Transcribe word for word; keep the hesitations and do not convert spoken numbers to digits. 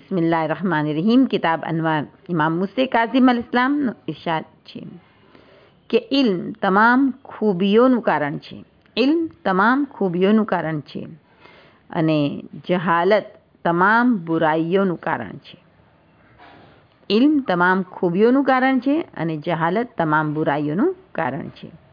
બિસ્મિલ્લાહિર રહમાનિર રહીમ. કિતાબ અનવાર. ઇમામ મુસ્તે કાઝિમ અલ ઇસ્લામનો ઇરશાદ છે કે ઇલ્મ તમામ ખૂબીઓનું કારણ છે. ઇલ્મ તમામ ખૂબીઓનું કારણ છે અને જહાલત તમામ બુરાઈઓનું કારણ છે. ઇલ્મ તમામ ખૂબીઓનું કારણ છે અને જહાલત તમામ બુરાઈઓનું કારણ છે.